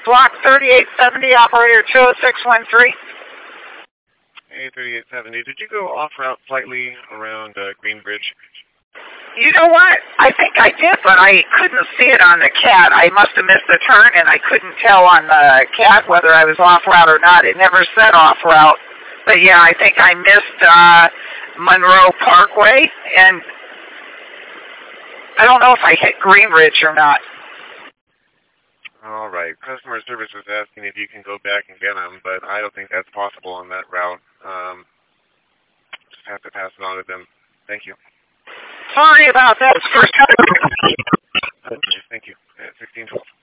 Block 3870, operator 20613. Hey, 3870. Did you go off route slightly around Greenbridge? You know what? I think I did, but I couldn't see it on the CAT. I must have missed the turn, and I couldn't tell on the CAT whether I was off route or not. It never said off route. But yeah, I think I missed Monroe Parkway, and I don't know if I hit Greenridge or not. All right. Customer service was asking if you can go back and get them, but I don't think that's possible on that route. Just have to pass it on to them. Thank you. Sorry about that. It's first time. Okay, thank you. 1612.